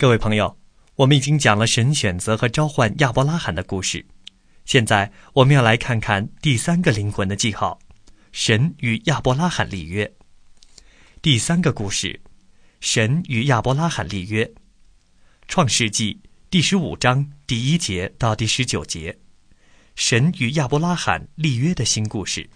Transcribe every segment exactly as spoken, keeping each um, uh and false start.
各位朋友，我们已经讲了神选择和召唤亚伯拉罕的故事，现在我们要来看看第三个灵魂的记号，神与亚伯拉罕立约。第三个故事，神与亚伯拉罕立约。创世纪第十五章第一节到第十九节，神与亚伯拉罕立约的新故事。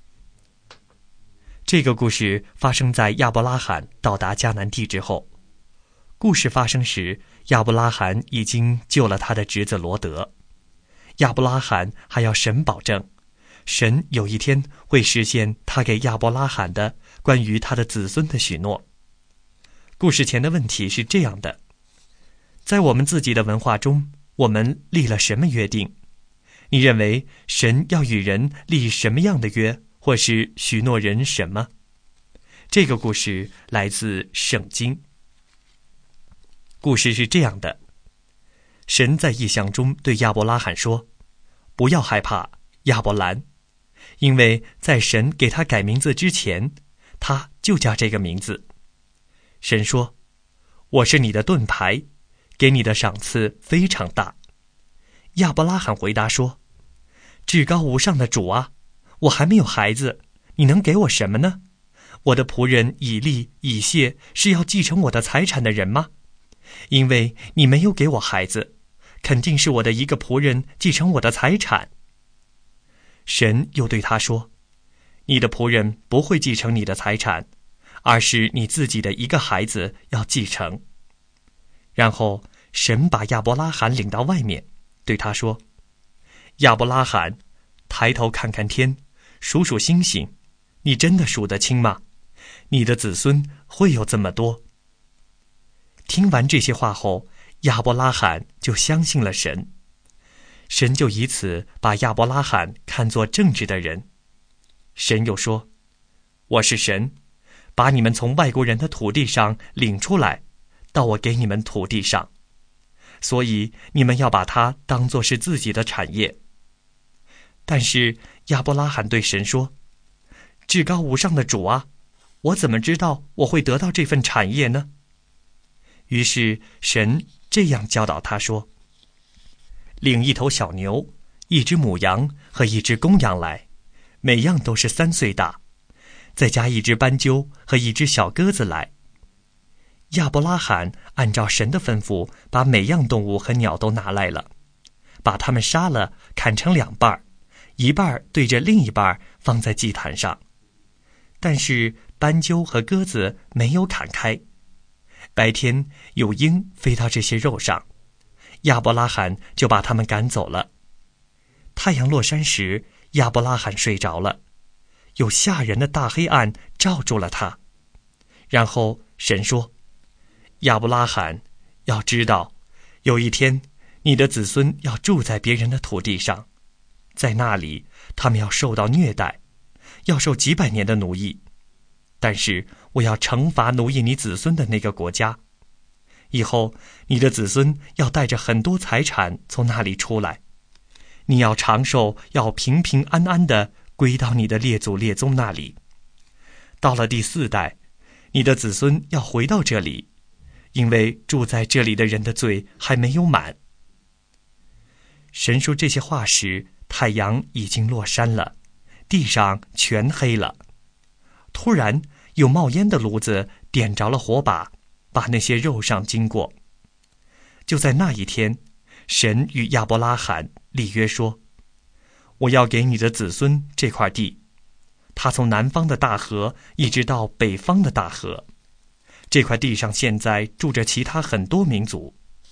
这个故事发生在亚伯拉罕到达迦南地之后。故事发生时，亚伯拉罕已经救了他的侄子罗德。亚伯拉罕还要神保证，神有一天会实现他给亚伯拉罕的关于他的子孙的许诺。故事前的问题是这样的：在我们自己的文化中，我们立了什么约定？你认为神要与人立什么样的约，或是许诺人什么？这个故事来自圣经。故事是这样的：神在异象中对亚伯拉罕说，不要害怕，亚伯兰，因为在神给他改名字之前，他就叫这个名字。神说，我是你的盾牌，给你的赏赐非常大。亚伯拉罕回答说，至高无上的主啊，我还没有孩子，你能给我什么呢？我的仆人以利、以谢是要继承我的财产的人吗？因为你没有给我孩子，肯定是我的一个仆人继承我的财产。神又对他说，你的仆人不会继承你的财产，而是你自己的一个孩子要继承。然后神把亚伯拉罕领到外面，对他说，亚伯拉罕，抬头看看天，数数星星，你真的数得清吗？你的子孙会有这么多。听完这些话后，亚伯拉罕就相信了神。神就以此把亚伯拉罕看作正直的人。神又说，我是神，把你们从外国人的土地上领出来，到我给你们土地上，所以你们要把它当作是自己的产业。但是亚伯拉罕对神说，至高无上的主啊，我怎么知道我会得到这份产业呢？于是神这样教导他说，领一头小牛，一只母羊和一只公羊来，每样都是三岁大，再加一只斑鸠和一只小鸽子来。亚伯拉罕按照神的吩咐，把每样动物和鸟都拿来了，把它们杀了，砍成两半，一半对着另一半放在祭坛上。但是斑鸠和鸽子没有砍开。白天有鹰飞到这些肉上，亚伯拉罕就把他们赶走了。太阳落山时，亚伯拉罕睡着了，有吓人的大黑暗罩住了他。然后神说，亚伯拉罕，要知道，有一天你的子孙要住在别人的土地上，在那里他们要受到虐待，要受几百年的奴役。但是我要惩罚奴役你子孙的那个国家，以后你的子孙要带着很多财产从那里出来，你要长寿，要平平安安地归到你的列祖列宗那里。到了第四代，你的子孙要回到这里，因为住在这里的人的罪还没有满。神说这些话时，太阳已经落山了，地上全黑了。突然有冒烟的炉子点着了火把，把那些肉上经过。就在那一天，神与亚伯拉罕立约说，我要给你的子孙这块地，他从南方的大河一直到北方的大河，这块地上现在住着其他很多民族。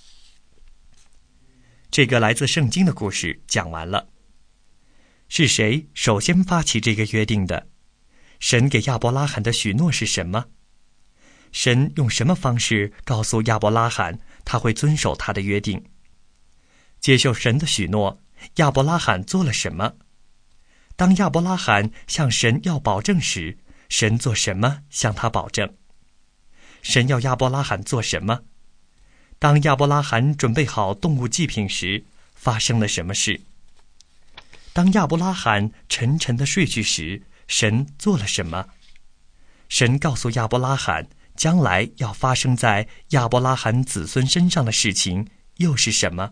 这个来自圣经的故事讲完了。是谁首先发起这个约定的？神给亚伯拉罕的许诺是什么？神用什么方式告诉亚伯拉罕他会遵守他的约定？接受神的许诺，亚伯拉罕做了什么？当亚伯拉罕向神要保证时，神做什么向他保证？神要亚伯拉罕做什么？当亚伯拉罕准备好动物祭品时，发生了什么事？当亚伯拉罕沉沉地睡去时，神做了什么？神告诉亚伯拉罕将来要发生在亚伯拉罕子孙身上的事情又是什么？